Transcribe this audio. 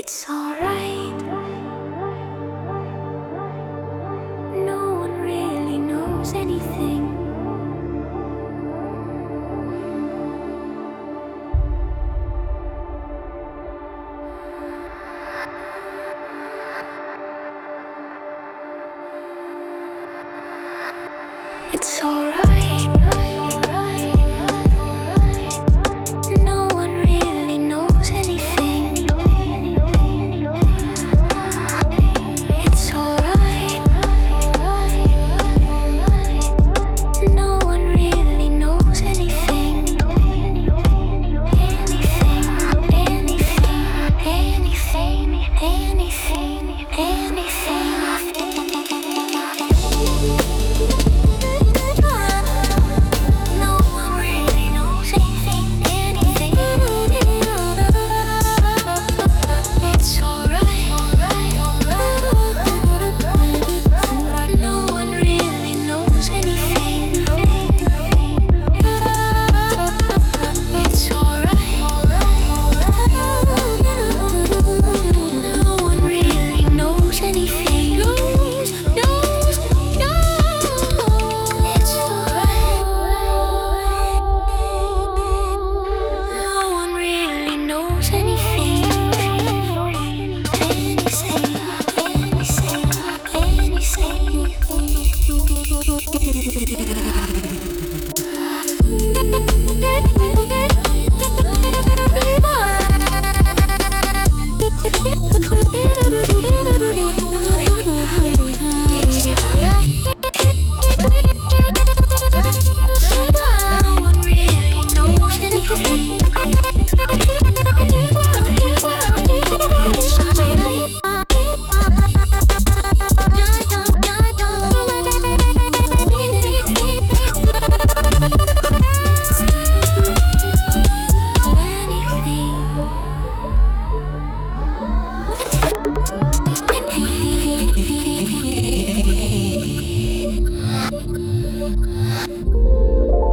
It's alright. No one really knows anything. It's alright. No one really knows anything. It's alright. No one really knows anything. Anything. No one really knows anything. It's alright. No one really knows anything. It's alright. No one really knows anything. Knows. It's alright. No one really knows anything. No one really knows anything. Anything.